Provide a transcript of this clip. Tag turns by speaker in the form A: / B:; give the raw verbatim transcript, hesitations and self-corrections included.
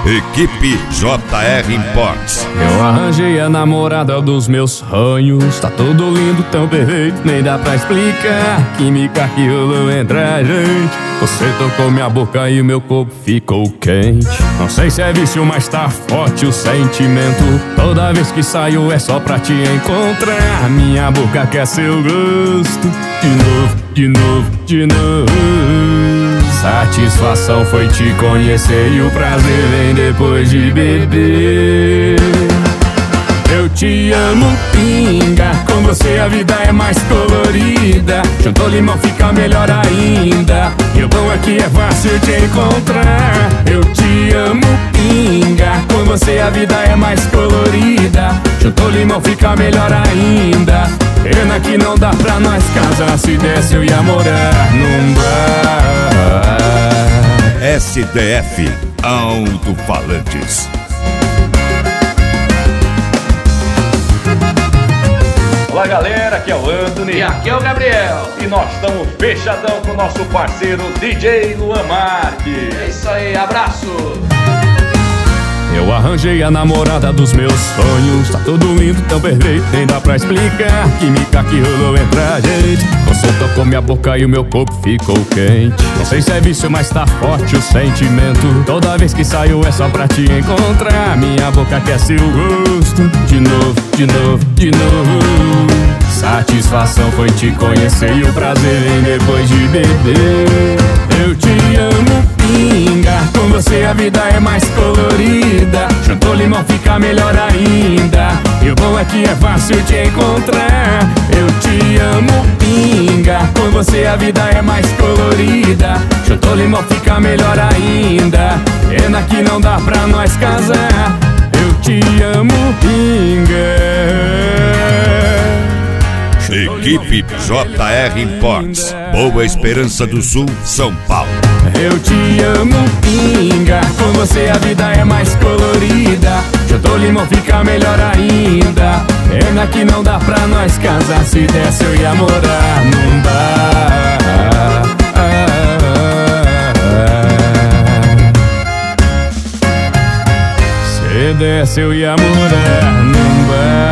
A: Equipe J R Imports.
B: Eu arranjei a namorada dos meus sonhos. Tá tudo lindo, tão perfeito, nem dá pra explicar. Química que rolou entre a gente. Você tocou minha boca e o meu corpo ficou quente. Não sei se é vício, mas tá forte o sentimento. Toda vez que saio é só pra te encontrar. Minha boca quer seu gosto. De novo, de novo, de novo. Satisfação foi te conhecer e o prazer vem depois de beber. Eu te amo, pinga. Com você a vida é mais colorida. Juntou limão fica melhor ainda. E o bom é que é fácil te encontrar. Eu te amo, pinga. Com você a vida é mais colorida. Juntou limão fica melhor ainda. Pena que não dá pra nós casar. Se desse eu ia morar num bar.
A: S D F Alto-Falantes.
C: Olá galera, aqui é o Anthony
D: e aqui é o Gabriel.
C: E nós estamos fechadão com o nosso parceiro D J Luan Marques.
D: É isso aí, abraço.
B: Eu arranjei a namorada dos meus sonhos. Tá tudo lindo, tão perfeito, nem dá pra explicar. Química que rolou entre a gente. Você tocou minha boca e o meu corpo ficou quente. Não sei se é vício, mas tá forte o sentimento. Toda vez que saio é só pra te encontrar. Minha boca quer seu gosto. De novo, de novo, de novo. Satisfação foi te conhecer e o prazer vem depois de beber. Eu te amo, pinga. Com você a vida é mais colorida. Juntou limão fica melhor ainda. E o bom é que é fácil te encontrar. Eu te amo, pinga. Com você a vida é mais colorida. Juntou limão fica melhor ainda. Pena que não dá pra nós casar. Eu te amo, pinga.
A: Equipe J R Imports, Boa Esperança do Sul, São Paulo.
B: Eu te amo, pinga. Com você a vida é mais colorida. Juntou limão fica melhor ainda. Pena que não dá pra nós casar. Se desse eu ia morar num bar. Se desse eu ia morar num bar.